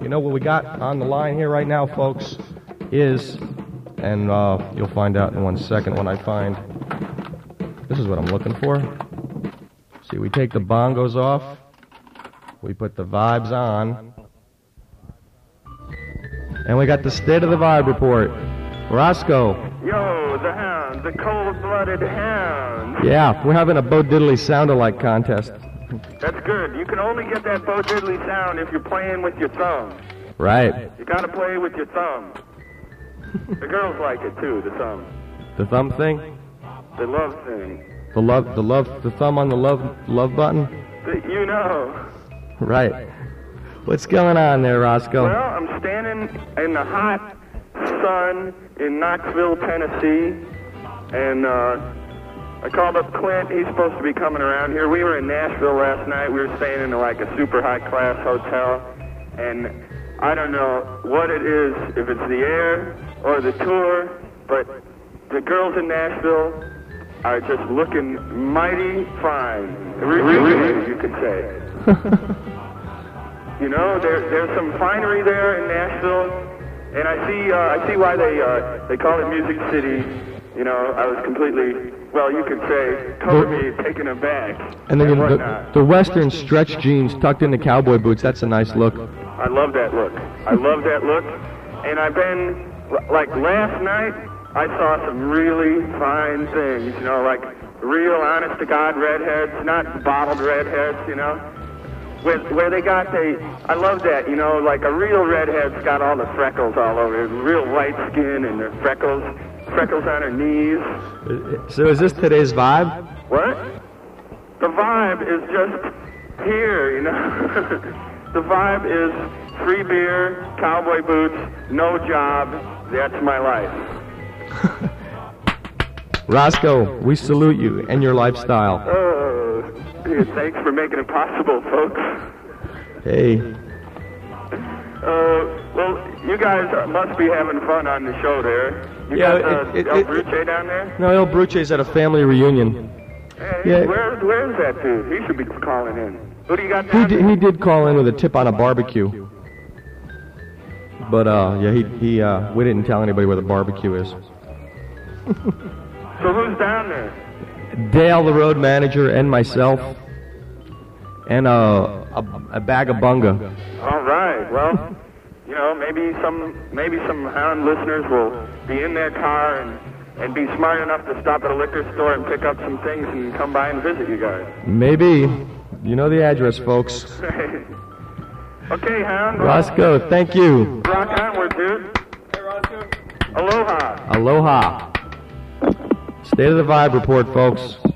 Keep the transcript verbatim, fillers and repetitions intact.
You know what we got on the line here right now, folks, is, and uh, you'll find out in one second when I find, this is what I'm looking for. See, we take the bongos off, we put the vibes on, and we got the State of the Vibe report. Roscoe. Yo, the hound, the cold-blooded hound. Yeah, we're having a Bo Diddley sound-alike contest. That's good. You can only get that Bo Diddley sound if you're playing with your thumb. Right. You gotta play with your thumb. The girls like it too, the thumb. The thumb thing? The love thing. The love, the love, the thumb on the love, love button? The, you know. Right. What's going on there, Roscoe? Well, I'm standing in the hot sun in Knoxville, Tennessee, and uh, I called up Clint. He's supposed to be coming around here. We were in Nashville last night. We were staying in like a super high-class hotel, and I don't know what it is, if it's the air or the tour, but the girls in Nashville are just looking mighty fine. Really, you could say. You know, there, there's some finery there in Nashville, and I see, uh, I see why they, uh, they call it Music City. You know, I was completely, well, you could say, totally taken aback. And then and the, the Western stretch jeans tucked into cowboy boots, that's a nice look. I love that look. I love that look. And I've been, like last night, I saw some really fine things, you know, like real honest-to-God redheads, not bottled redheads, you know. Where, where they got the, I love that, you know, like a real redhead's got all the freckles all over it, real white skin and the freckles, freckles on her knees. So is this today's vibe? What? The vibe is just here, you know. The vibe is free beer, cowboy boots, no job, that's my life. Roscoe, we salute you and your lifestyle. Oh, dude, thanks for making it possible, folks. Hey. Uh, well, you guys must be having fun on the show there. You yeah, got uh, it, it, El it, Bruce down there? No, El Bruce's at a family reunion. Hey, yeah. where, where's that dude? He should be calling in. Who do you got down he did, he did call in with a tip on a barbecue. But, uh, yeah, he, he, uh, we didn't tell anybody where the barbecue is. So who's down there? Dale, the road manager, and myself, and uh, a, a bag of bunga. All right. Well, you know, maybe some maybe some Hound listeners will be in their car and, and be smart enough to stop at a liquor store and pick up some things and come by and visit you guys. Maybe. You know the address, folks. Okay, Hound. Roscoe, thank you. Rock onward, dude. Hey, Roscoe. Aloha. Aloha. State of the Vibe report, folks.